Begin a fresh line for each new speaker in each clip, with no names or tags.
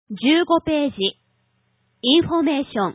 15ページ、インフォメーション。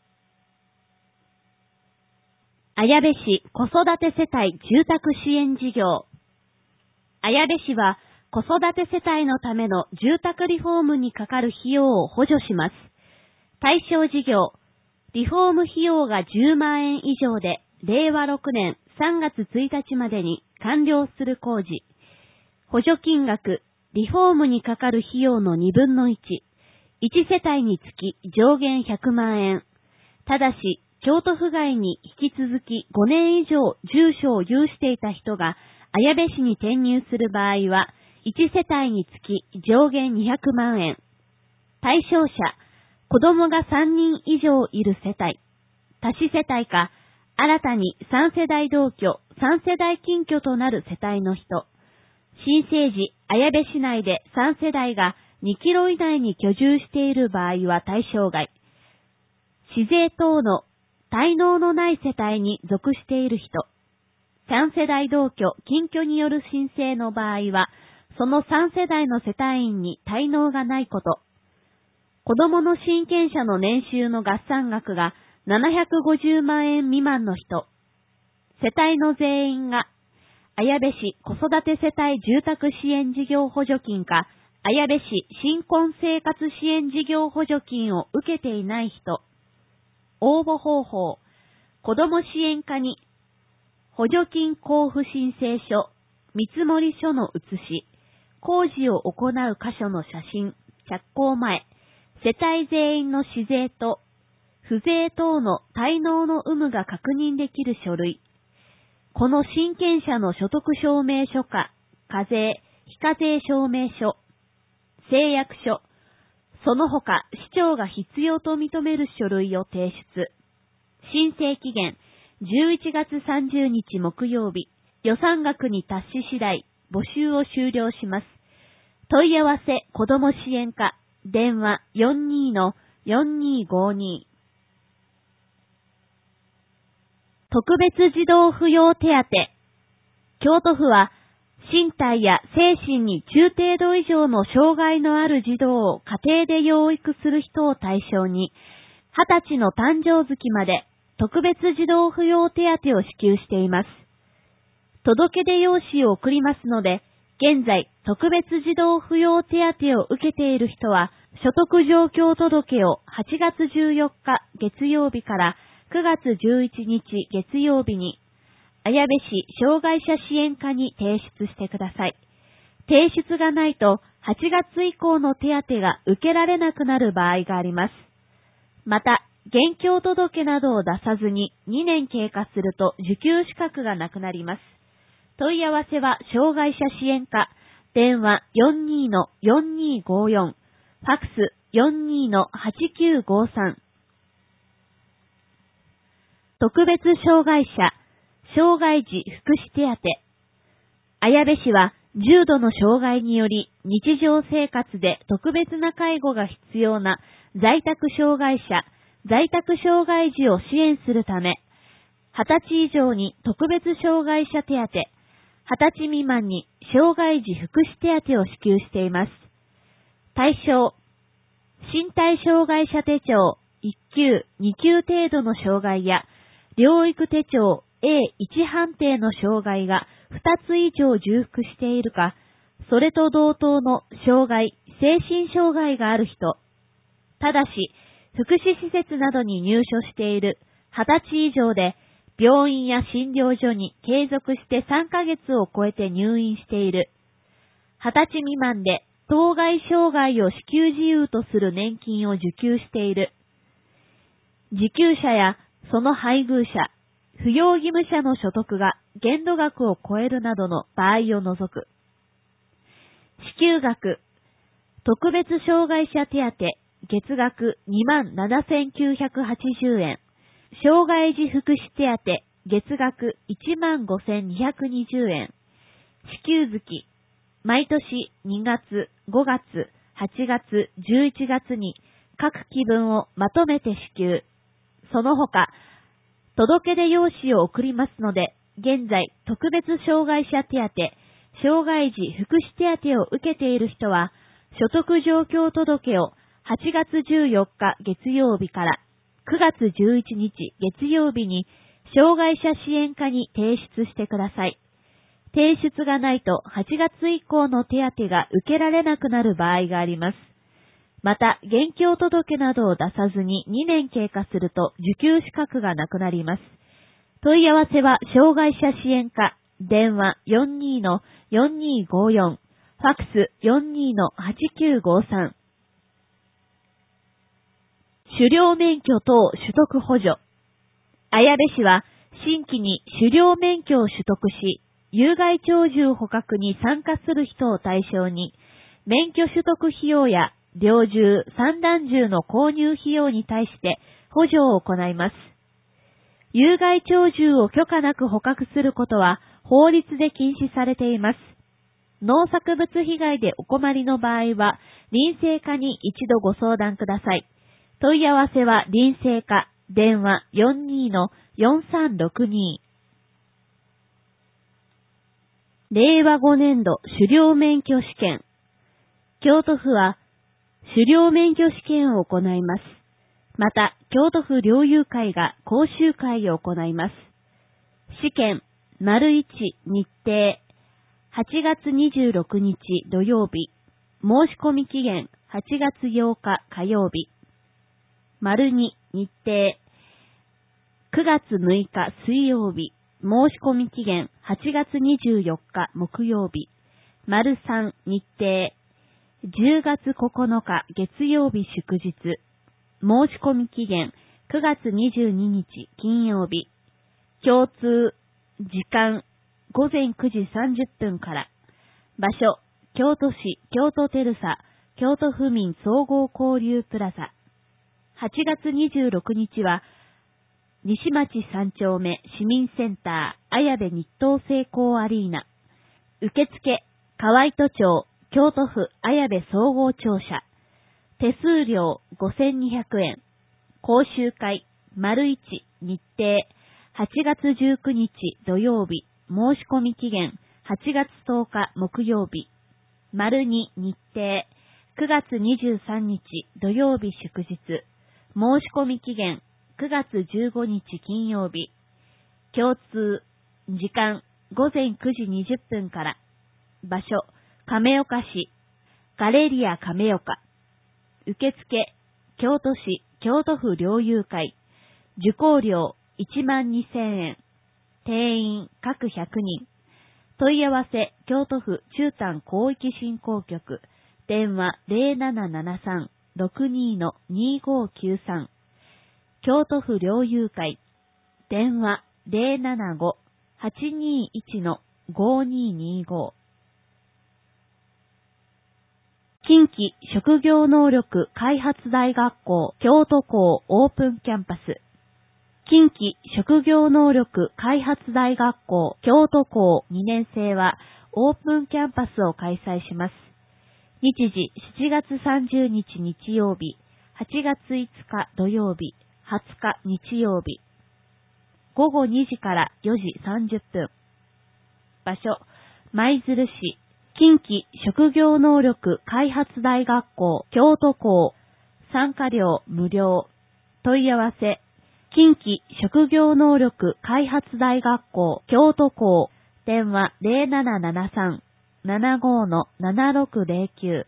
綾部市子育て世帯住宅支援事業。綾部市は子育て世帯のための住宅リフォームにかかる費用を補助します。対象事業、リフォーム費用が10万円以上で、令和6年3月1日までに完了する工事。補助金額、リフォームにかかる費用の2分の1。1世帯につき上限100万円。ただし、京都府外に引き続き5年以上住所を有していた人が綾部市に転入する場合は、1世帯につき上限200万円。対象者、子供が3人以上いる世帯。多子世帯か、新たに3世代同居、3世代近居となる世帯の人。新生児、綾部市内で3世代が2キロ以内に居住している場合は対象外。市税等の滞納のない世帯に属している人。3世代同居、近居による申請の場合は、その3世代の世帯員に滞納がないこと。子供の親権者の年収の合算額が750万円未満の人。世帯の全員が、綾部市子育て世帯住宅支援事業補助金か、綾部市新婚生活支援事業補助金を受けていない人。応募方法、子ども支援課に、補助金交付申請書、見積書の写し、工事を行う箇所の写真、着工前、世帯全員の市税と、府税等の滞納の有無が確認できる書類。この親権者の所得証明書か、課税、非課税証明書、誓約書、その他市長が必要と認める書類を提出。申請期限、11月30日木曜日、予算額に達し次第、募集を終了します。問い合わせ、子ども支援課、電話 42-4252。特別児童扶養手当。京都府は、身体や精神に中程度以上の障害のある児童を家庭で養育する人を対象に、20歳の誕生月まで特別児童扶養手当を支給しています。届け出用紙を送りますので、現在特別児童扶養手当を受けている人は、所得状況届を8月14日月曜日から9月11日月曜日に、綾部市障害者支援課に提出してください。提出がないと8月以降の手当が受けられなくなる場合があります。また、現況届などを出さずに2年経過すると受給資格がなくなります。問い合わせは障害者支援課、電話 42-4254、ファクス 42-8953。特別障害者、障害児福祉手当。綾部市は重度の障害により日常生活で特別な介護が必要な在宅障害者、在宅障害児を支援するため、20歳以上に特別障害者手当、20歳未満に障害児福祉手当を支給しています。対象、身体障害者手帳1級、2級程度の障害や、療育手帳A1 判定の障害が2つ以上重複しているか、それと同等の障害、精神障害がある人。ただし、福祉施設などに入所している20歳以上で、病院や診療所に継続して3ヶ月を超えて入院している。20歳未満で当該障害を支給事由とする年金を受給している。受給者やその配偶者、扶養義務者の所得が限度額を超えるなどの場合を除く。支給額、特別障害者手当、月額27,980円。障害児福祉手当、月額15,220円。支給月、毎年2月、5月、8月、11月に各期分をまとめて支給。その他、届け出用紙を送りますので、現在特別障害者手当、障害児福祉手当を受けている人は、所得状況届を 8月14日月曜日から9月11日月曜日に障害者支援課に提出してください。提出がないと8月以降の手当が受けられなくなる場合があります。また、現況届などを出さずに2年経過すると受給資格がなくなります。問い合わせは障害者支援課、電話 42-4254、ファックス 42-8953。狩猟免許等取得補助。綾部市は新規に狩猟免許を取得し、有害鳥獣捕獲に参加する人を対象に、免許取得費用や猟銃、散弾銃の購入費用に対して補助を行います。有害鳥獣を許可なく捕獲することは法律で禁止されています。農作物被害でお困りの場合は、林生課に一度ご相談ください。問い合わせは林生課、電話 42-4362。令和5年度狩猟免許試験。京都府は狩猟免許試験を行います。また、京都府猟友会が講習会を行います。試験、1日程、8月26日土曜日、申し込み期限8月8日火曜日。2日程、9月6日水曜日、申し込み期限8月24日木曜日。3日程、10月9日月曜日祝日、申し込み期限9月22日金曜日。共通、時間午前9時30分から。場所、京都市京都テルサ京都府民総合交流プラザ。8月26日は西町3丁目市民センター綾部日東成功アリーナ。受付、河合都庁京都府綾部総合庁舎。手数料5200円。講習会、1日程、8月19日土曜日、申し込み期限8月10日木曜日。2日程、9月23日土曜日祝日、申し込み期限9月15日金曜日。共通、時間午前9時20分から。場所、亀岡市ガレリア亀岡。受付、京都市京都府猟友会。受講料12000円。定員各100人。問い合わせ、京都府中丹広域振興局。電話 0773-62-2593。京都府猟友会。電話 075-821-5225。近畿職業能力開発大学校京都校オープンキャンパス。近畿職業能力開発大学校京都校2年生はオープンキャンパスを開催します。日時7月30日日曜日、8月5日土曜日、20日日曜日。午後2時から4時30分。場所、舞鶴市。近畿職業能力開発大学校京都校。参加料無料。問い合わせ、近畿職業能力開発大学校京都校。電話 0773-75-7609。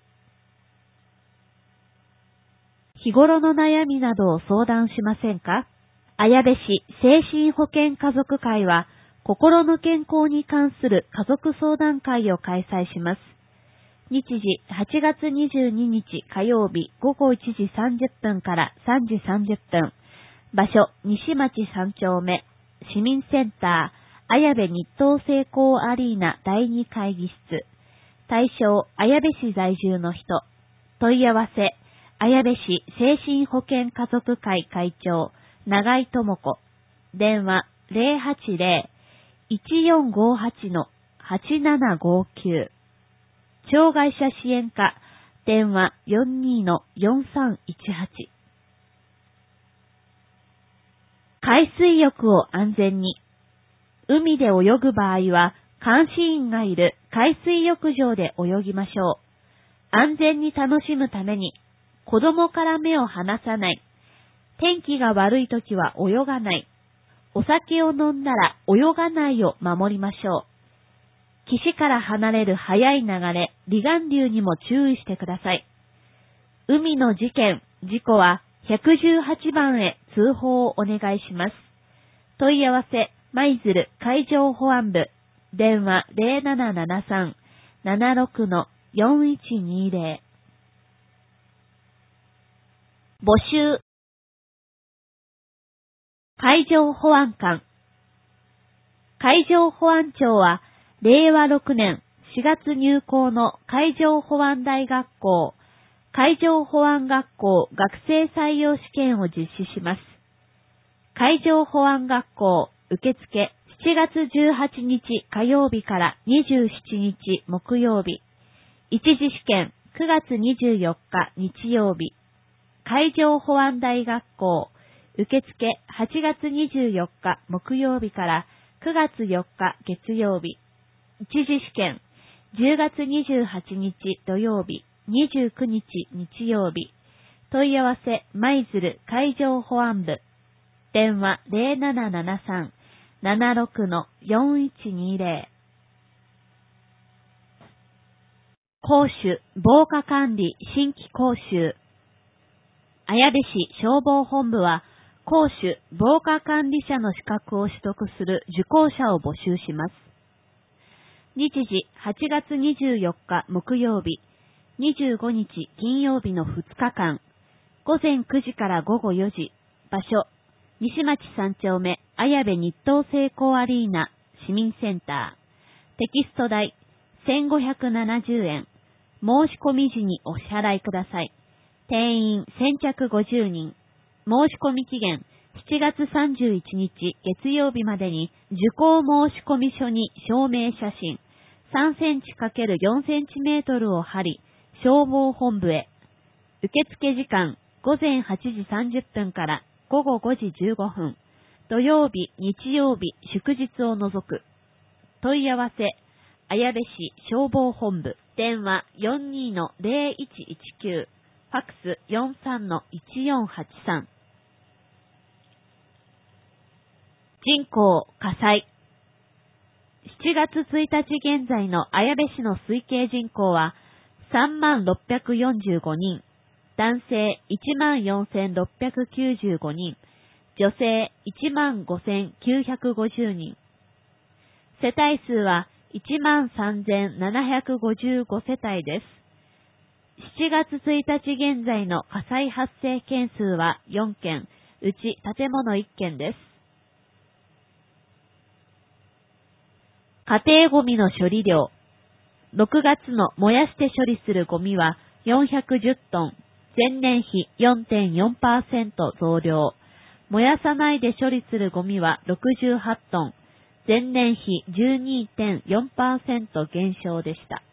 日頃の悩みなどを相談しませんか？綾部市精神保健家族会は、心の健康に関する家族相談会を開催します。日時8月22日火曜日午後1時30分から3時30分。場所、西町3丁目、市民センター、綾部日東成功アリーナ第2会議室。対象、綾部市在住の人。問い合わせ、綾部市精神保健家族会会長、長井智子。電話、080-1458-8759。障害者支援課、電話 42-4318。海水浴を安全に。海で泳ぐ場合は、監視員がいる海水浴場で泳ぎましょう。安全に楽しむために、 子供から目を離さない。天気が悪いときは泳がない。お酒を飲んだら泳がないを守りましょう。岸から離れる速い流れ、離岸流にも注意してください。海の事故は118番へ通報をお願いします。問い合わせ、舞鶴海上保安部、電話0773-76-4120。募集。海上保安官。海上保安庁は、令和6年4月入校の海上保安大学校、海上保安学校学生採用試験を実施します。海上保安学校受付7月18日火曜日から27日木曜日。一次試験9月24日日曜日。海上保安大学校受付8月24日木曜日から9月4日月曜日。一次試験10月28日土曜日、29日日曜日。問い合わせ舞鶴海上保安部。電話0773-76-4120。講習、防火管理新規講習。綾部市消防本部は、講習、防火管理者の資格を取得する受講者を募集します。日時8月24日木曜日、25日金曜日の2日間、午前9時から午後4時、場所、西町3丁目、綾部日東成功アリーナ、市民センター。テキスト代、1570円。申し込み時にお支払いください。定員先着50人。申し込み期限、7月31日月曜日までに、受講申し込み書に証明写真、3センチ ×4 センチメートルを貼り、消防本部へ。受付時間、午前8時30分から午後5時15分。土曜日、日曜日、祝日を除く。問い合わせ、綾部市消防本部。電話 42-0119。ファックス 43-1483。人口、火災。7月1日現在の綾部市の推計人口は3645人。男性14695人。女性15950人。世帯数は13755世帯です。7月1日現在の火災発生件数は4件、うち建物1件です。家庭ゴミの処理量。6月の燃やして処理するゴミは410トン、前年比 4.4% 増量。燃やさないで処理するゴミは68トン、前年比 12.4% 減少でした。